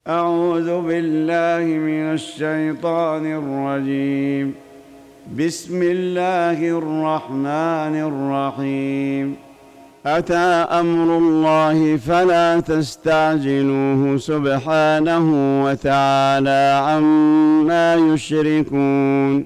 أعوذ بالله من الشيطان الرجيم. بسم الله الرحمن الرحيم. أتى أمر الله فلا تستعجلوه سبحانه وتعالى عما يشركون.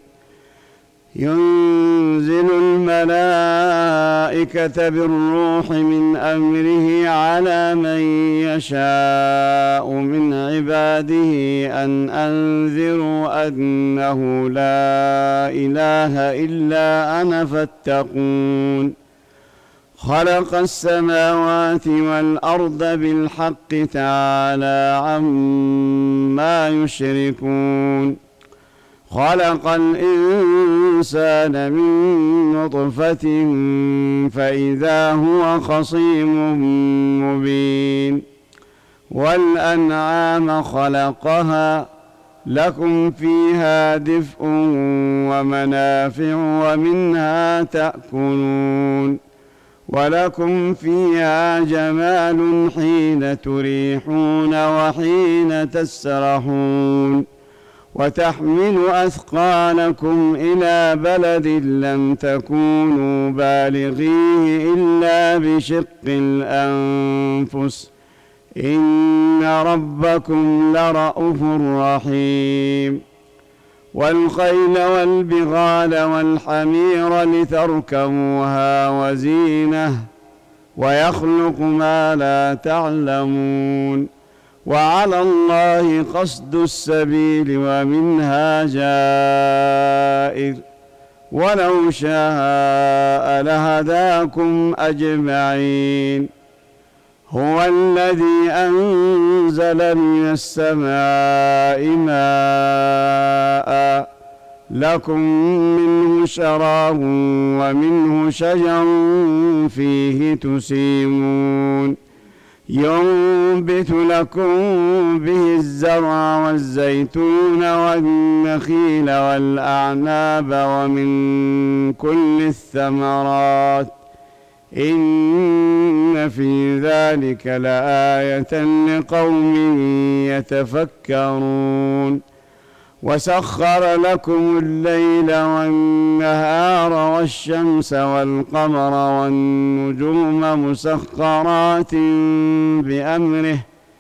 ينزل الملائكة بالروح من أمره على من يشاء من عباده أن أنذروا أنه لا إله إلا أنا فاتقون. خلق السماوات والأرض بالحق تعالى عما يشركون. خلق الإنسان من نطفة فإذا هو خصيم مبين. والأنعام خلقها لكم فيها دفء ومنافع ومنها تأكلون. ولكم فيها جمال حين تريحون وحين تسرحون. وتحمل أثقالكم إلى بلد لم تكونوا بالغيه إلا بشق الأنفس إن ربكم لرءوف رحيم. والخيل والبغال والحمير لتركبوها وزينة ويخلق ما لا تعلمون. وعلى الله قصد السبيل ومنها جائر ولو شاء لهداكم أجمعين. هو الذي أنزل من السماء ماء لكم منه شراب ومنه شجر فيه تسيمون. ينبت لكم به الزرع والزيتون والنخيل والأعناب ومن كل الثمرات إن في ذلك لآية لقوم يتفكرون. وسخر لكم الليل والنهار والشمس والقمر والنجوم مسخرات بأمره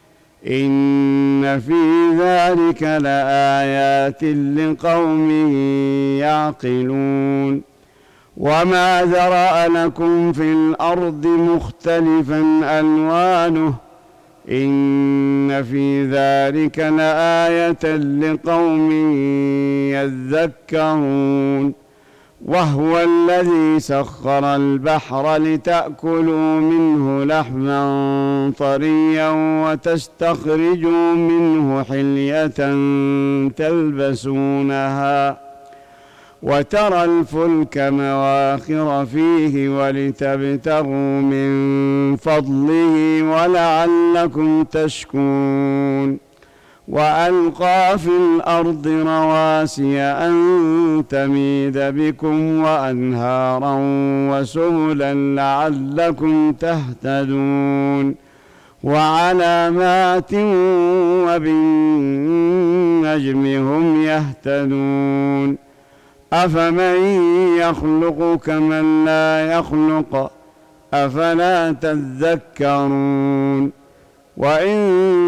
إن في ذلك لآيات لقوم يعقلون. وما ذرأ لكم في الأرض مختلفا ألوانه إن في ذلك لآية لقوم يذكرون. وهو الذي سخر البحر لتأكلوا منه لحما طريا وتستخرجوا منه حلية تلبسونها وترى الفلك مواخر فيه ولتبتغوا من فضله ولعلكم تشكرون. وألقى في الأرض رواسي أن تميد بكم وأنهارا وسبلا لعلكم تهتدون. وعلامات وبالنجم هم يهتدون. أفمن يخلق كمن لا يخلق أفلا تذكرون. وإن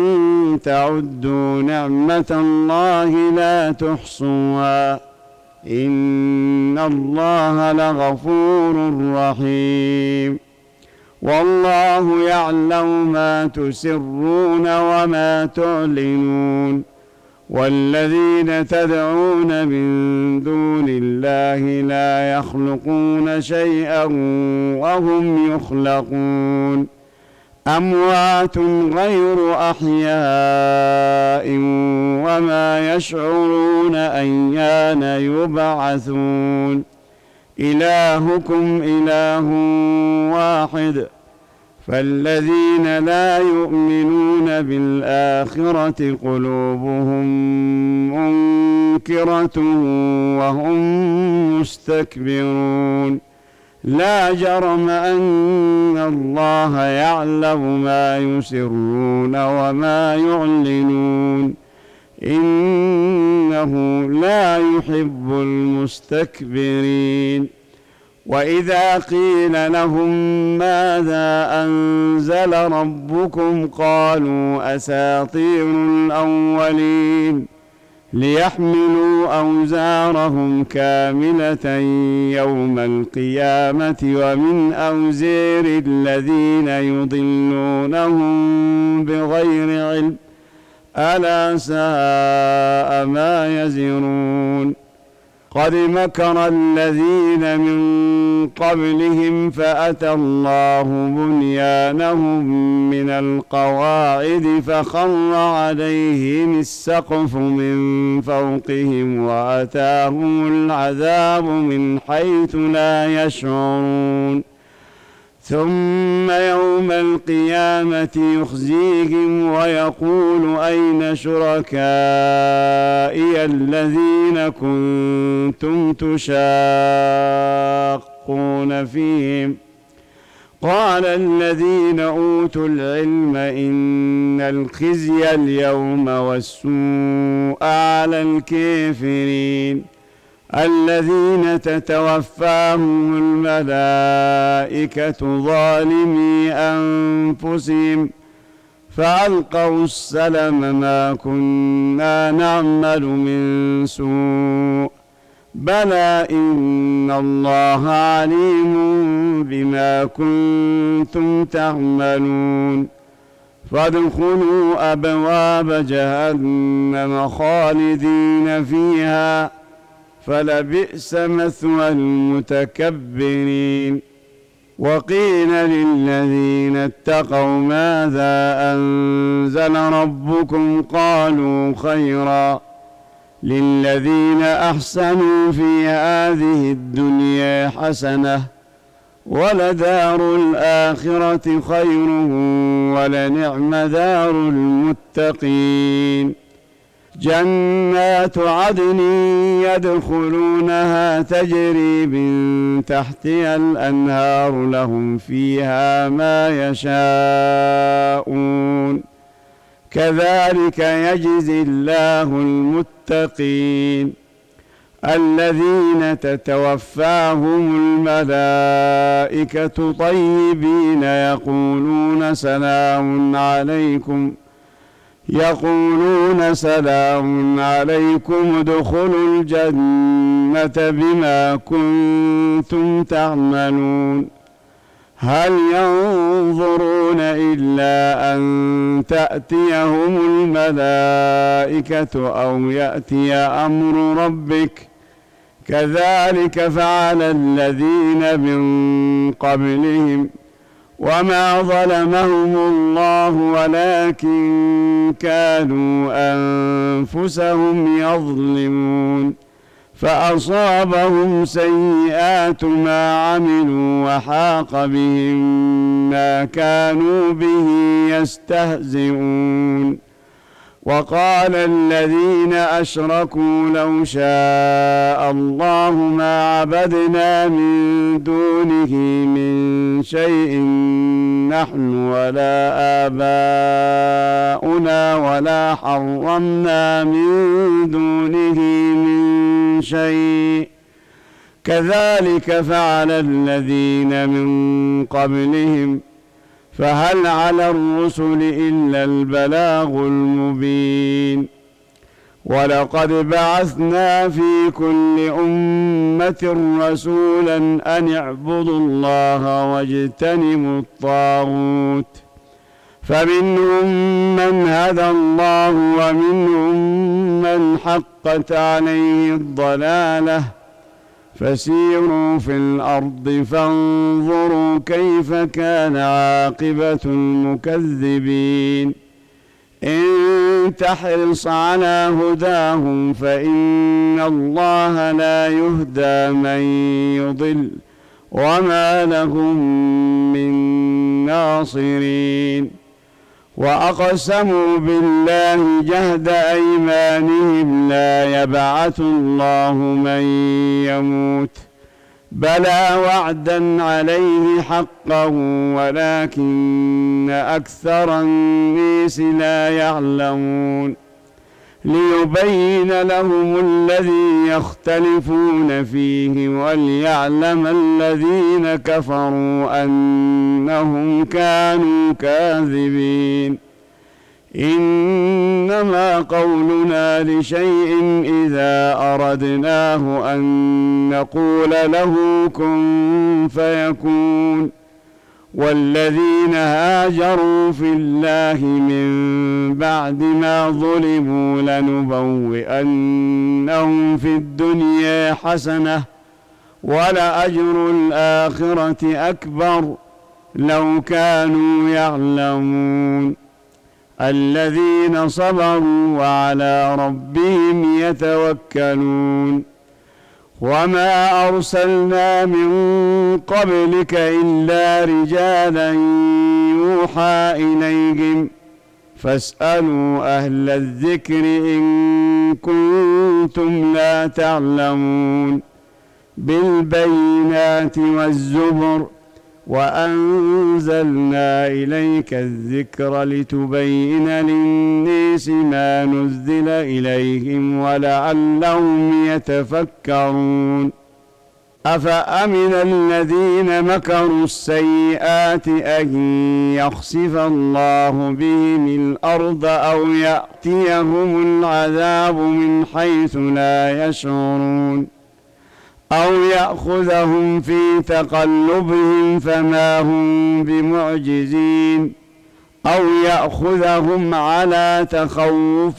تعدوا نعمة الله لا تحصوها إن الله لغفور رحيم. والله يعلم ما تسرون وما تعلنون. والذين تدعون من دون الله لا يخلقون شيئا وهم يخلقون. أموات غير أحياء وما يشعرون أيان يبعثون. إلهكم إله واحد فالذين لا يؤمنون بالآخرة قلوبهم منكرة وهم مستكبرون. لا جرم أن الله يعلم ما يسرون وما يعلنون إنه لا يحب المستكبرين. وإذا قيل لهم ماذا أنزل ربكم قالوا أساطير الأولين ليحملوا أوزارهم كاملة يوم القيامة ومن أوزار الذين يضلونهم بغير علم ألا ساء ما يزرون. قد مكر الذين من قبلهم فأتى الله بنيانهم من القواعد فخر عليهم السقف من فوقهم وأتاهم العذاب من حيث لا يشعرون. ثم يوم القيامة يخزيهم ويقول أين شركائي الذين كنتم تشاقون فيهم قال الذين أوتوا العلم إن الخزي اليوم والسوء على الكافرين الذين تتوفاهم الملائكة ظالمي أنفسهم فألقوا السلم ما كنا نعمل من سوء بلى إن الله عليم بما كنتم تعملون. فادخلوا أبواب جهنم خالدين فيها فلبئس مثوى المتكبرين. وقيل للذين اتقوا ماذا أنزل ربكم قالوا خيرا للذين أحسنوا في هذه الدنيا حسنة ولدار الآخرة خير ولنعم دار المتقين. جنات عدن يدخلونها تجري من تحتها الأنهار لهم فيها ما يشاءون كذلك يجزي الله المتقين الذين تتوفاهم الملائكة طيبين يقولون سلام عليكم ادخلوا الجنة بما كنتم تعملون. هل ينظرون إلا أن تأتيهم الملائكة أو يأتي أمر ربك كذلك فعل الذين من قبلهم وما ظلمهم الله ولكن كانوا أنفسهم يظلمون. فأصابهم سيئات ما عملوا وحاق بهم ما كانوا به يستهزئون. وقال الذين أشركوا لو شاء الله ما عبدنا من دونه من شيء نحن ولا آباؤنا ولا حرمنا من دونه من شيء كذلك فعل الذين من قبلهم فهل على الرسل إلا البلاغ المبين. ولقد بعثنا في كل أمة رسولا أن اعبدوا الله واجتنبوا الطاغوت فمنهم من هدى الله ومنهم من حقت عليه الضلالة فسيروا في الأرض فانظروا كيف كان عاقبة المكذبين. إن تحرص على هداهم فإن الله لا يهدى من يضل وما لهم من ناصرين. وأقسموا بالله جهد أيمانهم لا يبعث الله من يموت بلى وعدا عليه حقا ولكن أكثر الناس لا يعلمون ليبين لهم الذي يختلفون فيه وليعلم الذين كفروا أنهم كانوا كاذبين إنما قولنا لشيء إذا أردناه أن نقول له كن فيكون والذين هاجروا في الله من بعد ما ظلموا لنبوئنهم في الدنيا حسنة ولأجر الآخرة أكبر لو كانوا يعلمون الذين صبروا وعلى ربهم يتوكلون وما أرسلنا من قبلك إلا رجالا يوحى إليهم فاسألوا أهل الذكر إن كنتم لا تعلمون بالبينات والزبر وأنزلنا إليك الذكر لتبين للناس ما نزل إليهم ولعلهم يتفكرون أفأمن الذين مكروا السيئات أن يخسف الله بهم الأرض أو يأتيهم العذاب من حيث لا يشعرون أو يأخذهم في تقلبهم فما هم بمعجزين أو يأخذهم على تخوف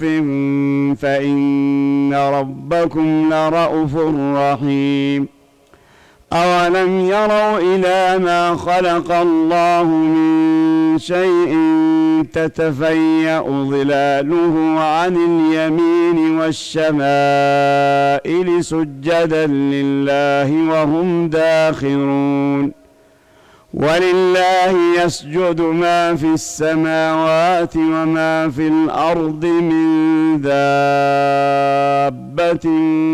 فإن ربكم لرءوف رحيم أولم يروا إلى ما خلق الله من شيء تتفيأ ظلاله عن اليمين والشمائل سجدا لله وهم داخرون ولله يسجد ما في السماوات وما في الأرض من دابة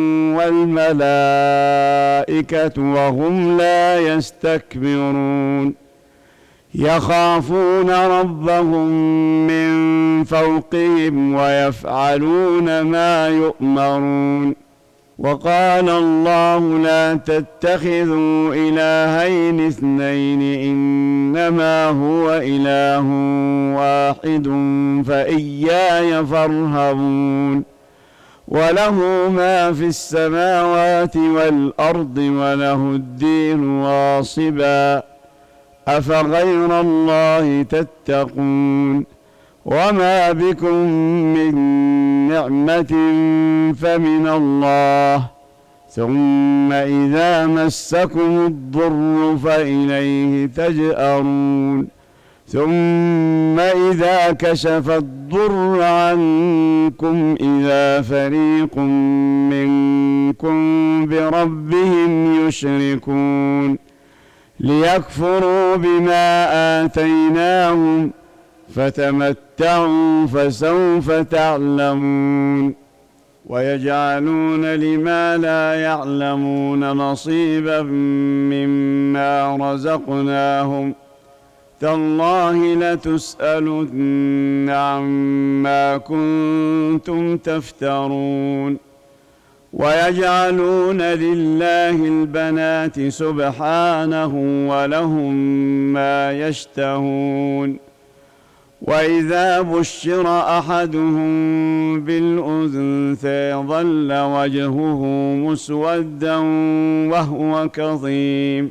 والملائكة وهم لا يستكبرون يخافون ربهم من فوقهم ويفعلون ما يؤمرون وقال الله لا تتخذوا إلهين اثنين إنما هو إله واحد فإياي فارهبون وله ما في السماوات والأرض وله الدين واصبا أفغير الله تتقون وما بكم من نعمة فمن الله ثم إذا مسكم الضر فإليه تجأرون ثم إذا كشف الضر عنكم إذا فريق منكم بربهم يشركون ليكفروا بما آتيناهم فتمتعوا فسوف تعلمون ويجعلون لما لا يعلمون نصيبا مما رزقناهم تالله لتسألن عما كنتم تفترون ويجعلون لله البنات سبحانه ولهم ما يشتهون وإذا بشر أحدهم بالأنثى ظل وجهه مسودا وهو كظيم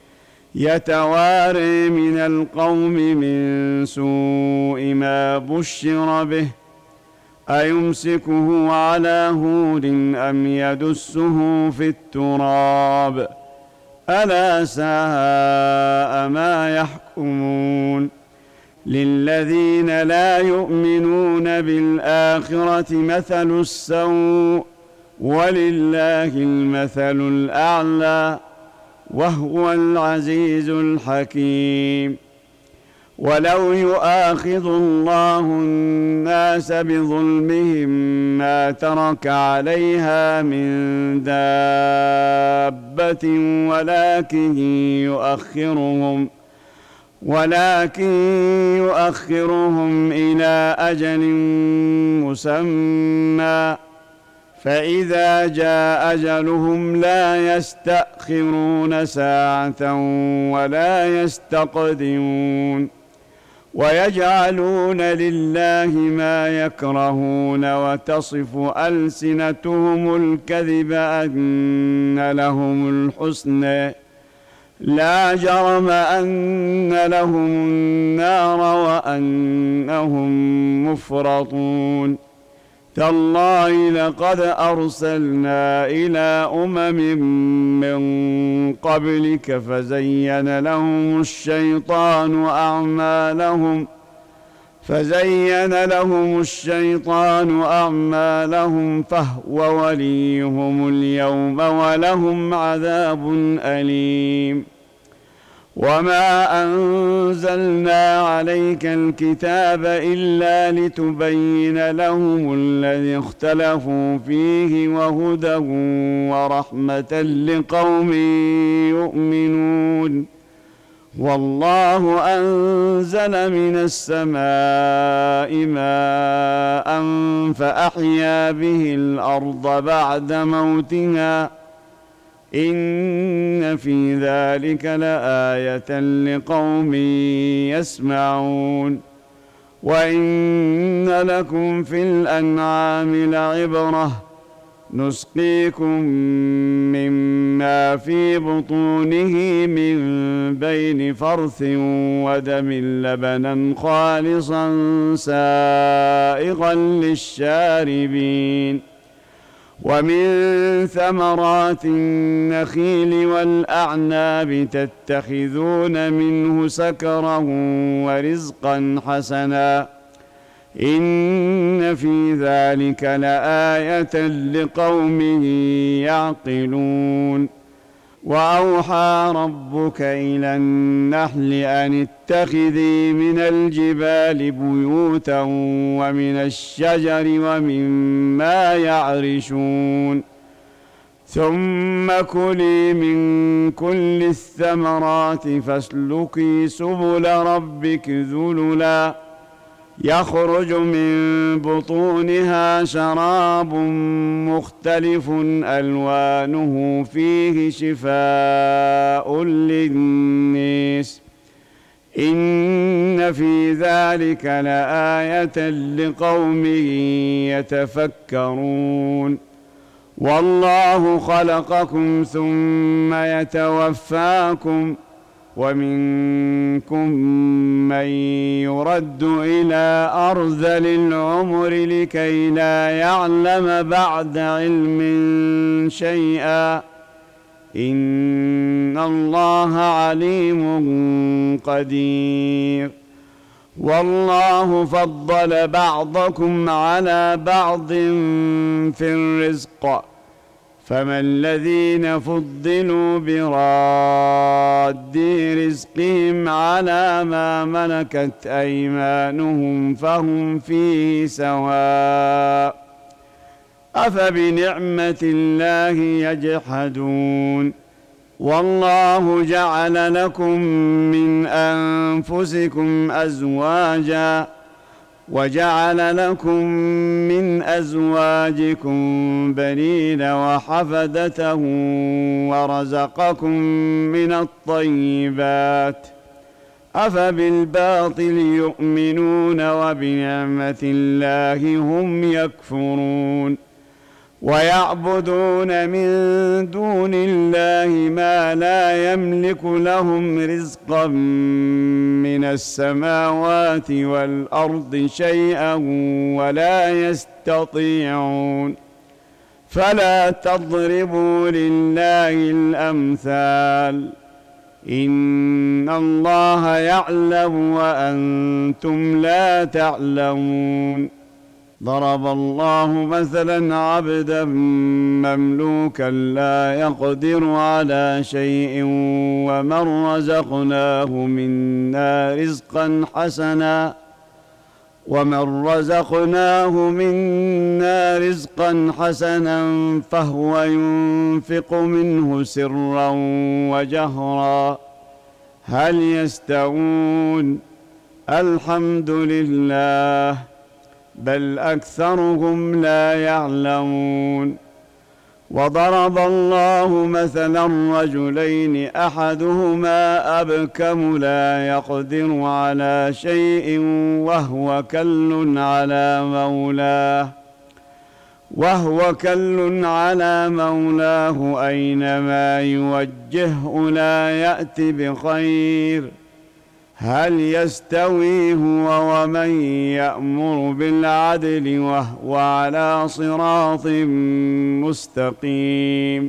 يتواري من القوم من سوء ما بشر به أيمسكه على هون أم يدسه في التراب ألا ساء ما يحكمون للذين لا يؤمنون بالآخرة مثل السوء ولله المثل الأعلى وهو العزيز الحكيم ولو يؤاخذ الله الناس بظلمهم ما ترك عليها من دابة ولكن يؤخرهم إلى أجل مسمى، فإذا جاء أجلهم لا يستأخرون ساعة ولا يستقدمون. ويجعلون لله ما يكرهون وتصف ألسنتهم الكذب أن لهم الحسنى لا جرم أن لهم النار وأنهم مفرطون. تالله لقد أرسلنا إلى أمم من قبلك فزين لهم الشيطان أعمالهم فهو وليهم اليوم ولهم عذاب أليم. وما أنزلنا عليك الكتاب إلا لتبين لهم الذي اختلفوا فيه وهدى ورحمة لقوم يؤمنون. والله أنزل من السماء ماء فأحيا به الأرض بعد موتها إن في ذلك لآية لقوم يسمعون. وإن لكم في الأنعام لعبرة نسقيكم مما في بطونه من بين فرث ودم لبنا خالصا سائغا للشاربين. ومن ثمرات النخيل والأعناب تتخذون منه سكرا ورزقا حسنا إن في ذلك لآية لقوم يعقلون. وأوحى ربك إلى النحل أن اتخذي من الجبال بيوتا ومن الشجر ومما يعرشون ثم كلي من كل الثمرات فاسلكي سبل ربك ذللا يخرج من بطونها شراب مختلف ألوانه فيه شفاء للناس إن في ذلك لآية لقوم يتفكرون. والله خلقكم ثم يتوفاكم ومنكم من يرد إلى أرذل العمر لكي لا يعلم بعد علم شيئا إن الله عليم قدير. والله فضل بعضكم على بعض في الرزق فما الذين فضلوا براد رزقهم على ما ملكت أيمانهم فهم فيه سواء أفبنعمة الله يجحدون. والله جعل لكم من أنفسكم أزواجا وجعل لكم من أزواجكم بنين وحفدة ورزقكم من الطيبات أفبالباطل يؤمنون وبنعمة الله هم يكفرون. ويعبدون من دون الله ما لا يملك لهم رزقا من السماوات والأرض شيئا ولا يستطيعون. فلا تضربوا لله الأمثال إن الله يعلم وأنتم لا تعلمون. ضرب الله مثلا عبدا مملوكا لا يقدر على شيء ومن رزقناه منا رزقا حسنا فهو ينفق منه سرا وجهرا هل يستوون؟ الحمد لله بل أكثرهم لا يعلمون. وضرب الله مثلا رجلين أحدهما أبكم لا يقدر على شيء وهو كل على مولاه أينما يوجهه لا يأت بخير هل يستوي هو ومن يأمر بالعدل وهو على صراط مستقيم؟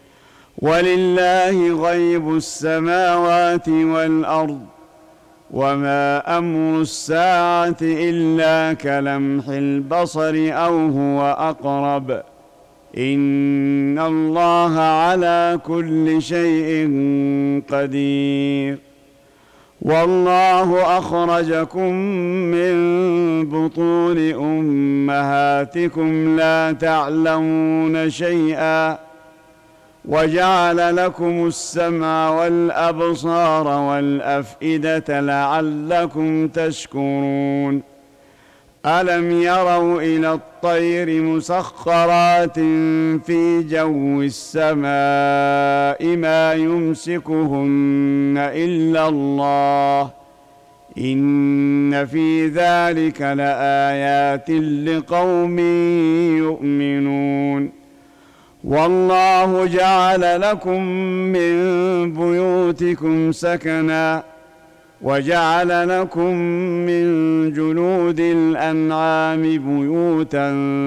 ولله غيب السماوات والأرض وما أمر الساعة إلا كلمح البصر أو هو أقرب إن الله على كل شيء قدير. والله أخرجكم من بطون أمهاتكم لا تعلمون شيئا وجعل لكم السمع والأبصار والأفئدة لعلكم تشكرون. ألم يروا إلى الطير مسخرات في جو السماء ما يمسكهن إلا الله إن في ذلك لآيات لقوم يؤمنون. والله جعل لكم من بيوتكم سكنا وجعل لكم من جلود الأنعام بيوتا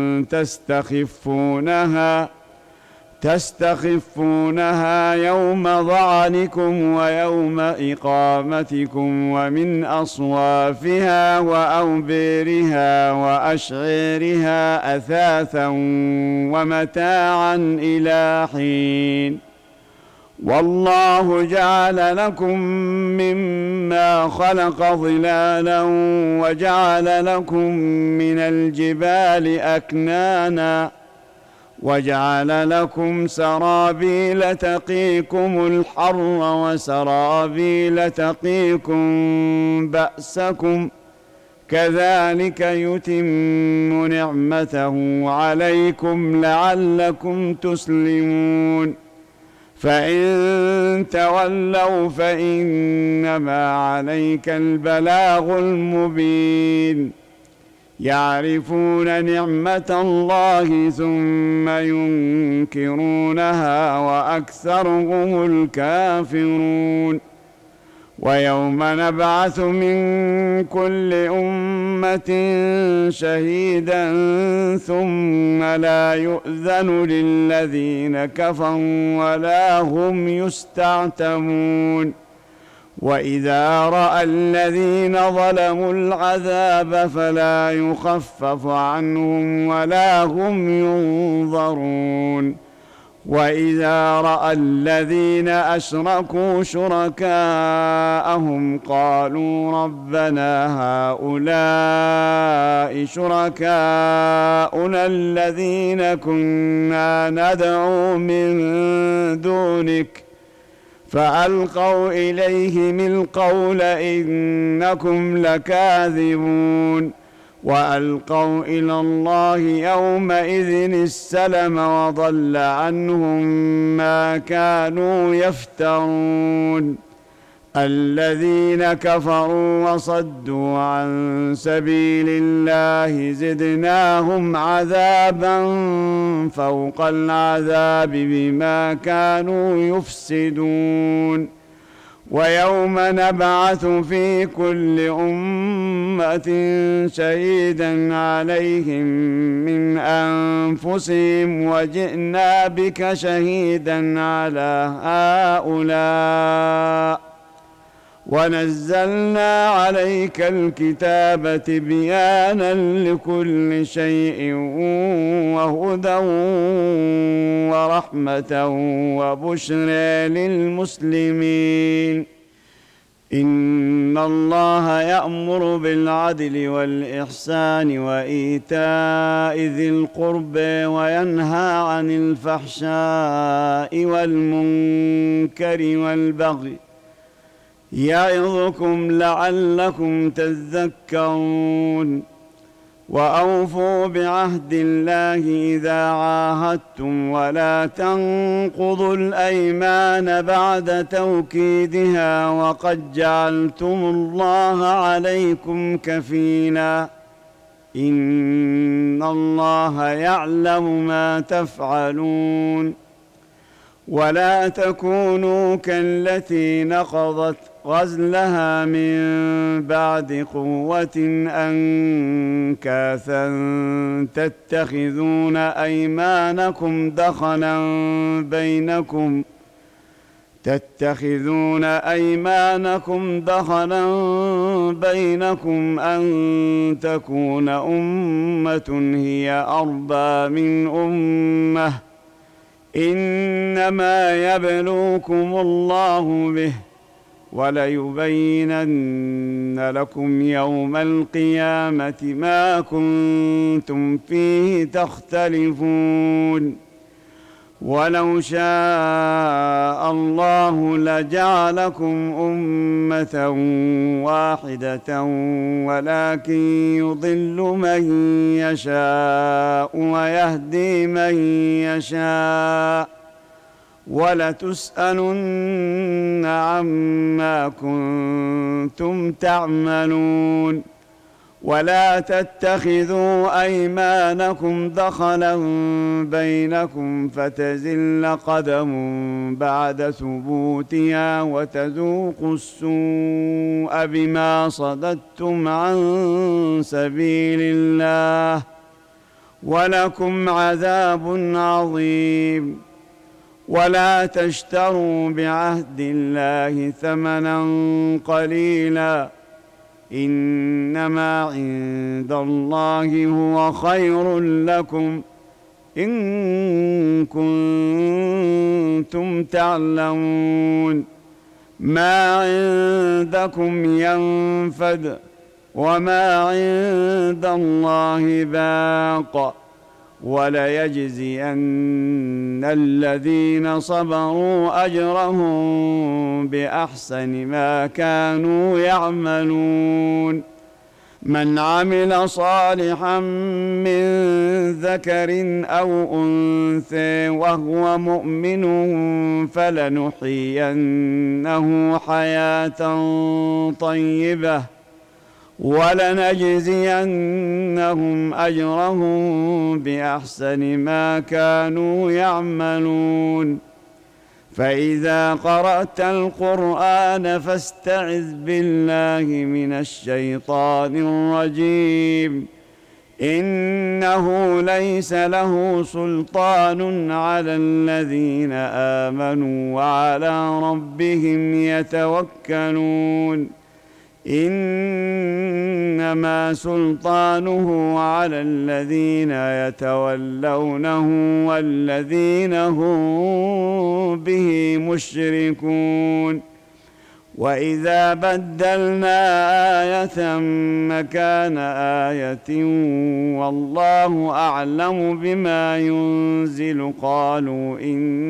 تستخفونها يوم ظعنكم ويوم إقامتكم ومن أصوافها وأوبيرها وأشعيرها أثاثا ومتاعا إلى حين. والله جعل لكم مما خلق ظلالا وجعل لكم من الجبال أكنانا وجعل لكم سرابيل تقيكم الحر وسرابيل تقيكم بأسكم كذلك يتم نعمته عليكم لعلكم تسلمون. فإن تولوا فإنما عليك البلاغ المبين. يعرفون نعمة الله ثم ينكرونها وأكثرهم الكافرون. ويوم نبعث من كل أمة شهيدا ثم لا يؤذن للذين كفروا ولا هم يستعتبون. وإذا رأى الذين ظلموا العذاب فلا يخفف عنهم ولا هم ينظرون. وإذا رأى الذين أشركوا شركاءهم قالوا ربنا هؤلاء شركاؤنا الذين كنا ندعو من دونك فألقوا إليهم القول إنكم لكاذبون. وألقوا إلى الله يومئذ السلم وضل عنهم ما كانوا يفترون. الذين كفروا وصدوا عن سبيل الله زدناهم عذابا فوق العذاب بما كانوا يفسدون. ويوم نبعث في كل أمة شهيدا عليهم من أنفسهم وجئنا بك شهيدا على هؤلاء ونزلنا عليك الكتاب تبيانا لكل شيء وهدى ورحمة وبشرى للمسلمين. إن الله يأمر بالعدل والإحسان وإيتاء ذي القربى وينهى عن الفحشاء والمنكر والبغي يعظكم لعلكم تذكرون. وأوفوا بعهد الله إذا عاهدتم ولا تنقضوا الأيمان بعد توكيدها وقد جعلتم الله عليكم كفيلا إن الله يعلم ما تفعلون. ولا تكونوا كالتي نقضت غزلها من بعد قوة أنكاثا تتخذون أيمانكم دخلا بينكم أن تكون أمة هي أربى من أمة إنما يبلوكم الله به وليبينن لكم يوم القيامة ما كنتم فيه تختلفون. ولو شاء الله لجعلكم أمة واحدة ولكن يضل من يشاء ويهدي من يشاء ولتسألن عما كنتم تعملون. ولا تتخذوا أيمانكم دخلا بينكم فتزل قدم بعد ثبوتها وتذوقوا السوء بما صددتم عن سبيل الله ولكم عذاب عظيم. ولا تشتروا بعهد الله ثمنا قليلا إنما عند الله هو خير لكم إن كنتم تعلمون. ما عندكم ينفد وما عند الله باق وليجزين الذين صبروا أجرهم بأحسن ما كانوا يعملون. من عمل صالحا من ذكر أو أنثى وهو مؤمن فلنحيينه حياة طيبة ولنجزينهم أجرهم بأحسن ما كانوا يعملون. فإذا قرأت القرآن فاستعذ بالله من الشيطان الرجيم إنه ليس له سلطان على الذين آمنوا وعلى ربهم يتوكلون. إنما سلطانه على الذين يتولونه والذين هم به مشركون. وإذا بدلنا آية مكان آية والله أعلم بما ينزل قالوا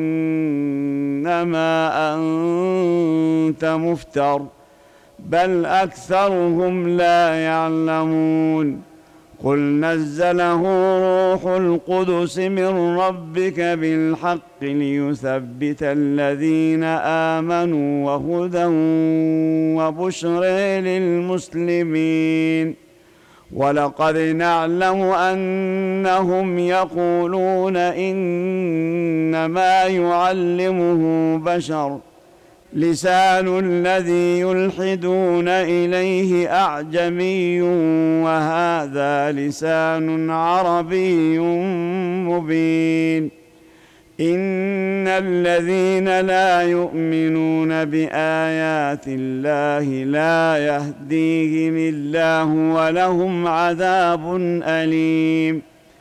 إنما أنت مفتر بل أكثرهم لا يعلمون. قل نزله روح القدس من ربك بالحق ليثبت الذين آمنوا وهدى وبشرى للمسلمين. ولقد نعلم أنهم يقولون إنما يعلمه بشر لسان الذي يلحدون إليه أعجمي وهذا لسان عربي مبين إن الذين لا يؤمنون بآيات الله لا يهديهم الله ولهم عذاب أليم.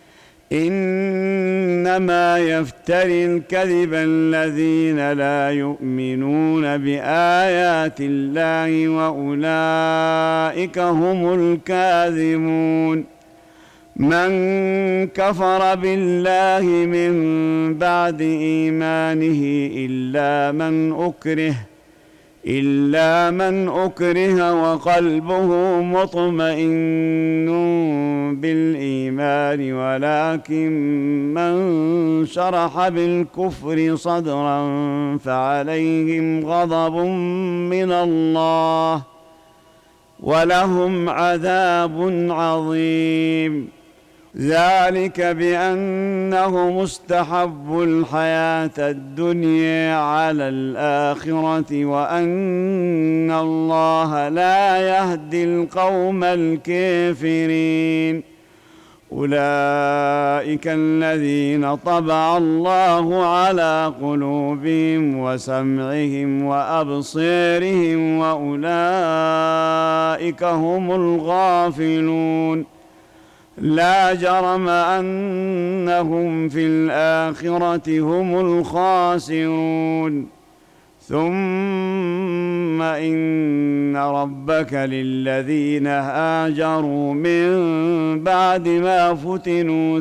إنما يفتري الكذب الذين لا يؤمنون بآيات الله وأولئك هم الكاذبون. من كفر بالله من بعد إيمانه إلا من أكره وقلبه مطمئن بالإيمان ولكن من شرح بالكفر صدرا فعليهم غضب من الله ولهم عذاب عظيم. ذلك بأنهم استحبوا الحياة الدنيا على الآخرة وأن الله لا يهدي القوم الكافرين. أولئك الذين طبع الله على قلوبهم وسمعهم وأبصارهم وأولئك هم الغافلون. لا جرم أنهم في الآخرة هم الخاسرون. ثم إن ربك للذين هاجروا من بعد ما فتنوا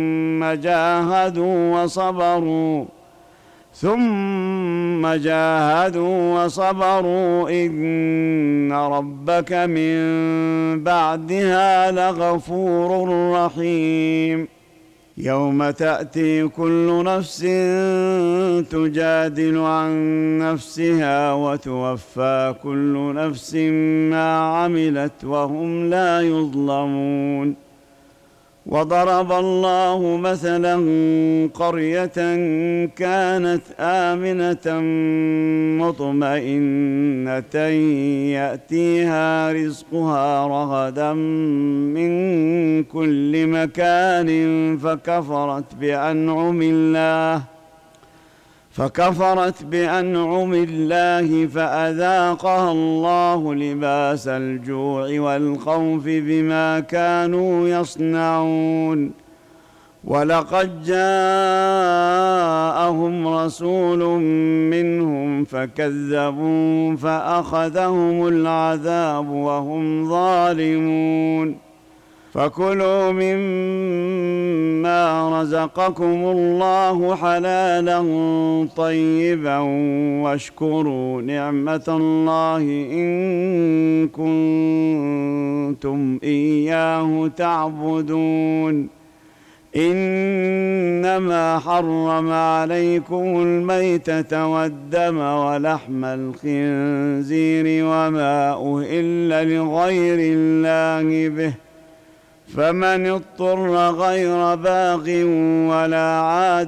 ثم جاهدوا وصبروا إن ربك من بعدها لغفور رحيم. يوم تأتي كل نفس تجادل عن نفسها وتوفى كل نفس ما عملت وهم لا يظلمون. وضرب الله مثلا قرية كانت آمنة مطمئنة يأتيها رزقها رغدا من كل مكان فكفرت بأنعم الله فأذاقها الله لباس الجوع والخوف بما كانوا يصنعون. ولقد جاءهم رسول منهم فكذبوا فأخذهم العذاب وهم ظالمون. فكلوا مما رزقكم الله حلالا طيبا واشكروا نعمة الله إن كنتم إياه تعبدون. إنما حرم عليكم الميتة والدم ولحم الخنزير وما أهل لغير الله به فمن اضطر غير باغ ولا عاد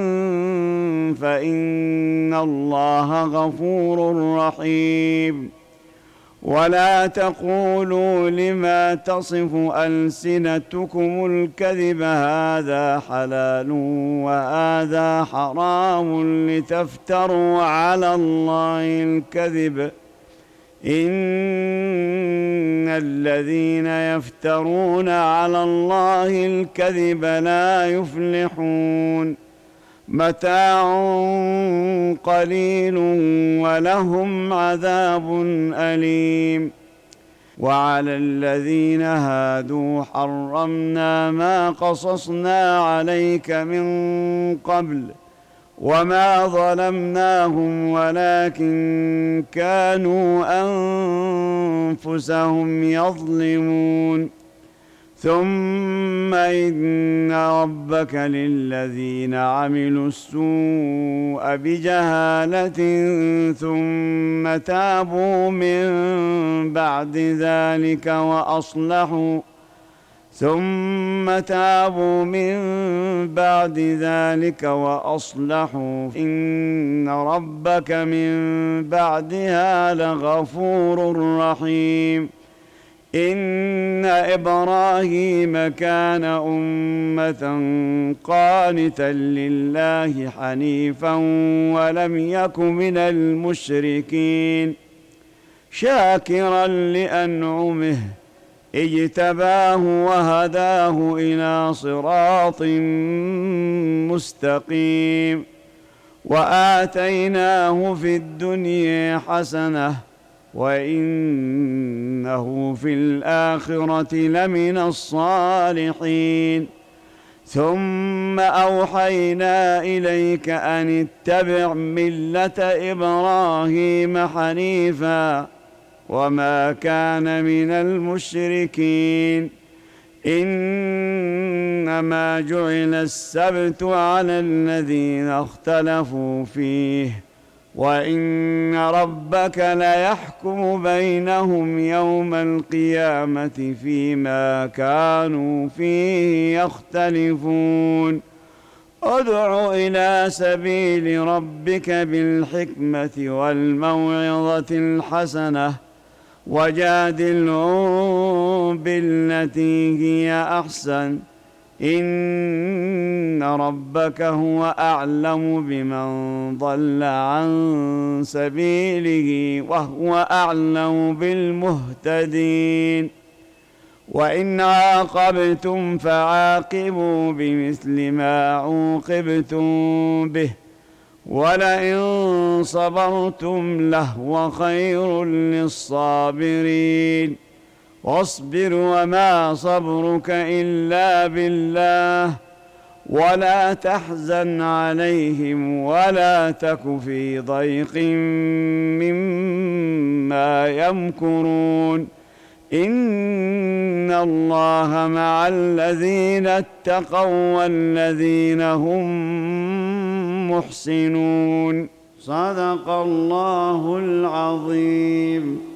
فإن الله غفور رحيم. ولا تقولوا لما تصف ألسنتكم الكذب هذا حلال وهذا حرام لتفتروا على الله الكذب إن الذين يفترون على الله الكذب لا يفلحون. متاع قليل ولهم عذاب أليم. وعلى الذين هادوا حرمنا ما قصصنا عليك من قبل وما ظلمناهم ولكن كانوا أنفسهم يظلمون. ثم إن ربك للذين عملوا السوء بجهالة ثم تابوا من بعد ذلك وأصلحوا إن ربك من بعدها لغفور رحيم. إن إبراهيم كان أمة قانتا لله حنيفا ولم يك من المشركين شاكرا لأنعمه اجتباه وهداه إلى صراط مستقيم وآتيناه في الدنيا حسنة وإنه في الآخرة لمن الصالحين ثم أوحينا إليك أن اتبع ملة إبراهيم حنيفا وما كان من المشركين إنما جعل السبت على الذين اختلفوا فيه وإن ربك ليحكم بينهم يوم القيامة فيما كانوا فيه يختلفون ادع إلى سبيل ربك بالحكمة والموعظة الحسنة وجادلهم بالتي هي أحسن إن ربك هو أعلم بمن ضل عن سبيله وهو أعلم بالمهتدين وإن عاقبتم فعاقبوا بمثل ما عوقبتم به ولئن صبرتم لهو خير للصابرين واصبر وما صبرك إلا بالله ولا تحزن عليهم ولا تك في ضيق مما يمكرون إن الله مع الذين اتقوا والذين هم محسنون صدق الله العظيم.